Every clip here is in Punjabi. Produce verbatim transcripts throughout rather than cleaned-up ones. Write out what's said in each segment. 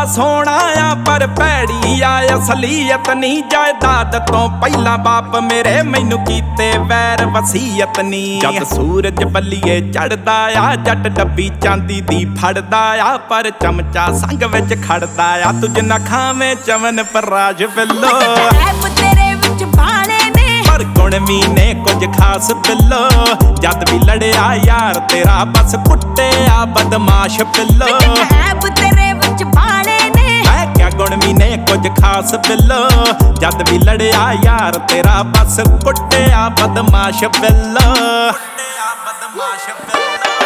ਸੋਹਣਾ ਆ ਪਰ ਭੈੜੀ ਆ ਅਸਲੀਅਤ ਨਹੀਂ ਜਾਇਦਾਦ ਤੋਂ ਪਹਿਲਾਂ ਬਾਪ ਮੇਰੇ ਮੈਨੂੰ ਕੀਤੇ ਵੈਰ ਵਸੀਅਤ ਨਹੀਂ। ਜਦ ਸੂਰਜ ਬੱਲੀਏ ਚੜਦਾ ਆ ਜੱਟ ਡੱਬੀ ਚਾਂਦੀ ਦੀ ਫੜਦਾ ਆ ਪਰ ਚਮਚਾ ਸੰਗ ਵਿੱਚ ਖੜਦਾ ਆ ਤੁਝ ਨਾ ਖਾਵੇਂ ਚਵਨ ਪਰਾਜ ਬਿੱਲੋ ਤੇਰੇ ਵਿੱਚ ਬਾਣੇ ਨੇ ਪਰ ਗੁਣ ਵੀ ਨੇ ਕੁਝ ਖਾਸ ਬਿੱਲੋ ਜਦ ਵੀ ਲੜਿਆ ਯਾਰ ਤੇਰਾ ਬਸ ਕੁੱਟਿਆ ਬਦਮਾਸ਼ ਬਿੱਲੋ ਤੇਰੇ ਵਿੱਚ ਬਾਣੇ ਨੇ ਮੈਂ ਕਿਆ ਗੁਣ ਵੀ ਨੇ ਕੁਝ ਖਾਸ ਬਿੱਲੋ ਜਦ ਵੀ ਲੜਿਆ ਯਾਰ ਤੇਰਾ ਬਸ ਕੁੱਟਿਆ ਬਦਮਾਸ਼ ਬਿੱਲੋ ਕੁੱਟਿਆ ਬਦਮਾਸ਼ ਬਿੱਲੋ।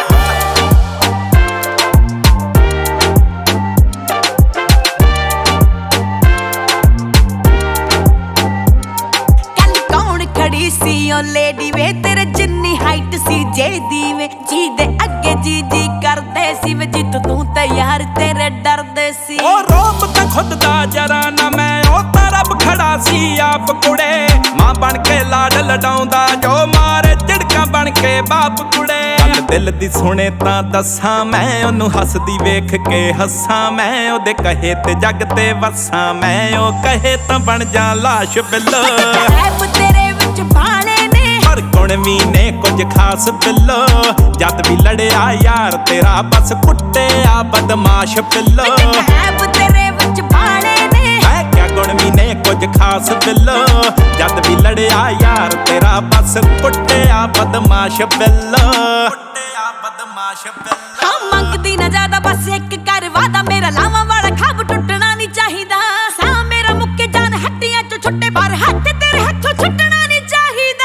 ਸੀ ਉਹ ਲੇਡੀ ਵੇ ਤੇਰੇ ਜਿੰਨੀ ਹਾਈਟ ਸੀ ਜੇ ਦੀ ਵੇ ਜੀ ਦੇ ਅੱਗੇ ਜੀ ਜੀ ਕਰਦੇ ਸੀ ਵੇ ਜਿੱਤ ਤੂੰ ਤੇ ਯਾਰ ਤੇਰੇ ਡਰਦੇ ਸੀ। ਉਹ ਰੋਬ ਤਾਂ ਖੁਦ ਦਾ ਜਰਾ ਨਾ ਮੈਂ ਉਹ ਤਾਂ ਰੱਬ ਖੜਾ ਸੀ ਆਪ ਕੁੜੇ ਮਾਂ ਬਣ ਕੇ ਲਾਡ ਲਡਾਉਂਦਾ ਜੋ ਮਾਰੇ ਝਿੜਕਾਂ ਬਣ ਕੇ ਬਾਪ ਕੁੜੇ ਗੱਲ ਦਿਲ ਦੀ ਸੁਣੇ ਤਾਂ ਦੱਸਾਂ ਮੈਂ ਉਹਨੂੰ ਹੱਸਦੀ ਵੇਖ ਕੇ ਹੱਸਾਂ ਮੈਂ ਉਹਦੇ ਕਹੇ ਤੇ ਜੱਗ ਤੇ ਵਸਾਂ ਮੈਂ ਉਹ ਕਹੇ ਤਾਂ ਬਣ ਜਾ ਲਾਸ਼ ਬਿੱਲੋ ਤੇਰੇ ਵਿੱਚ ਬਾਣੇ ਨੇ ਪਰ ਗੁਣ ਵੀ ਨੇ ਕੁਝ ਖਾਸ ਬਿੱਲੋ ਜਦ ਵੀ ਲੜਿਆ ਯਾਰ ਤੇਰਾ ਬਸ ਕੁੱਟਿਆ ਬਦਮਾਸ਼ ਬਿੱਲੋ ਤੇਰੇ ਵਿੱਚ ਬਾਣੇ ਨੇ ਮੈਂ ਕਿਆ ਗੁਣ ਵੀ ਨੇ ਕੁਝ ਖਾਸ ਬਿੱਲੋ ਜਦ ਵੀ ਲੜਿਆ ਯਾਰ ਤੇਰਾ ਬਸ ਕੁੱਟਿਆ ਬਦਮਾਸ਼ ਬਿੱਲੋ ਕੁੱਟਿਆ ਬਦਮਾਸ਼ ਬਿੱਲੋ। ਹਾਂ ਮੰਗਦੀ ਨਾ ਜ਼ਿਆਦਾ ਬਸ ਇੱਕ ਕਰ ਵਾਦਾ ਮੇਰਾ ਲਾਵਾਂ ਵਾਲਾ ਖਾਬ ਟੁੱਟਣਾ ਨਹੀਂ ਚਾਹੀਦਾ ਸਾਹ ਮੇਰਾ ਮੁੱਕੇ ਜਾਨ ਹੱਡੀਆਂ ਚੋਂ ਛੁੱਟੇ ਪਰ ਹੱਥ ਤੇਰੇ ਹੱਥੋਂ ਛੁੱਟਣਾ ਨਹੀਂ ਚਾਹੀਦਾ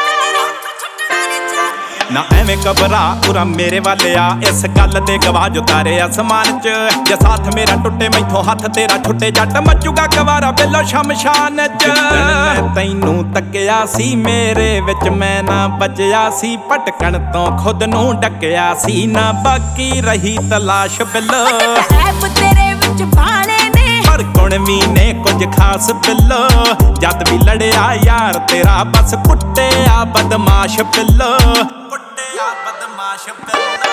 ਨਾ ਐਵੇਂ ਘਬਰਾ ਪੂਰਾ ਮੇਰੇ ਵੱਲ ਆ ਇਸ ਗੱਲ ਦੇ ਗਵਾਹ ਜੋ ਤਾਰੇ ਅਸਮਾਨ ਚ ਜੇ ਸਾਥ ਮੇਰਾ ਟੁੱਟੇ ਮੈਥੋਂ ਹੱਥ ਤੇਰਾ ਛੁੱਟੇ ਜੱਟ ਮੱਚੂਗਾ ਕਵਾਰਾ ਬਿੱਲੋ ਸ਼ਮਸ਼ਾਨ ਚ ਮੈਂ ਤੈਨੂੰ ਤੱਕਿਆ ਸੀ ਮੇਰੇ ਵਿੱਚ ਮੈਂ ਨਾ ਬਚਿਆ ਸੀ ਭਟਕਣ ਤੋਂ ਖੁਦ ਨੂੰ ਡੱਕਿਆ ਸੀ ਨਾ ਬਾਕੀ ਰਹੀ ਤਲਾਸ਼ ਬਿੱਲੋ ਤੇਰੇ ਵਿੱਚ ਬਾਣੇ ਨੇ ਪਰ ਗੁਣ ਵੀ ਨੇ ਕੁਝ ਖਾਸ ਬਿੱਲੋ ਜਦ ਵੀ ਲੜਿਆ ਯਾਰ ਤੇਰਾ ਬਸ ਕੁੱਟਿਆ ਬਦਮਾਸ਼ ਬਿੱਲੋ ਕੁੱਟਿਆ ਬਦਮਾਸ਼ ਬਿੱਲੋ।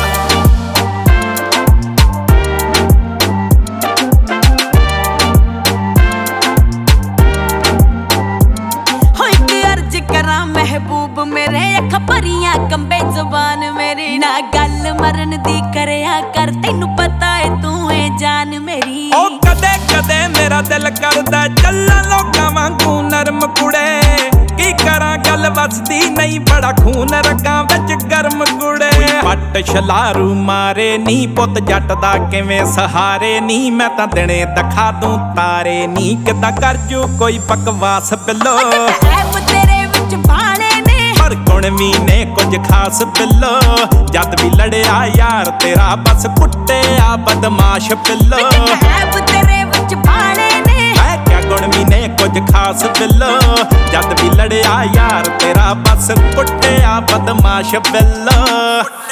ਕਰਾਂ ਮਹਿਬੂਬ ਮੇਰੇ ਅੱਖ ਭਰੀਆਂ ਕੰਬੇ ਜ਼ੁਬਾਨ ਮੇਰੀ ਨਾ ਗੱਲ ਮਰਨ ਦੀ ਕਰਿਆ ਕਰ ਤੈਨੂੰ ਪਤਾ ਏ ਤੂੰ ਏ ਜਾਨ ਮੇਰੀ। ਉਹ ਕਦੇ ਕਦੇ ਮੇਰਾ ਦਿਲ ਕਰਦਾ ਚੱਲਾਂ ਲੋਕਾਂ ਵਾਂਗੂ ਨਰਮ ਕੁੜੇ ਕੀ ਕਰਾਂ ਗੱਲ ਵਸਦੀ ਨਹੀਂ ਬੜਾ ਖੂਨ ਰਗਾਂ ਵਿੱਚ ਗਰਮ ਕੁੜੇ ਪੱਟ ਛਲਾਰੂ ਮਾਰੇ ਨੀ ਪੁੱਤ ਜੱਟ ਦਾ ਕਿਵੇਂ ਸਹਾਰੇ ਨੀ ਮੈਂ ਤਾਂ ਦਿਨੇ ਦਿਖਾ ਦੂੰ ਤਾਰੇ ਨੀ ਕਿੱਦਾਂ ਕਰ ਜੂ ਕੋਈ ਬਕਵਾਸ ਬਿੱਲੋ ਤੇਰੇ ਵਿੱਚ ਬਾਣੇ ਨੇ ਪਰ ਗੁਣ ਵੀ ਨੇ ਕੁਝ ਖਾਸ ਬਿੱਲੋ ਜਦ ਵੀ ਲੜਿਆ ਯਾਰ ਤੇਰਾ ਬਸ ਕੁੱਟਿਆ ਬਦਮਾਸ਼ ਬਿੱਲੋ ਤੇਰੇ ਵਿੱਚ ਬਾਣੇ ਨੇ ਮੈਂ ਕਿਆ ਗੁਣ ਵੀ ਨੇ ਕੁਝ ਖਾਸ ਬਿੱਲੋ ਜਦ ਵੀ ਲੜਿਆ ਯਾਰ ਤੇਰਾ ਬਸ ਕੁੱਟਿਆ ਬਦਮਾਸ਼ ਬਿੱਲੋ।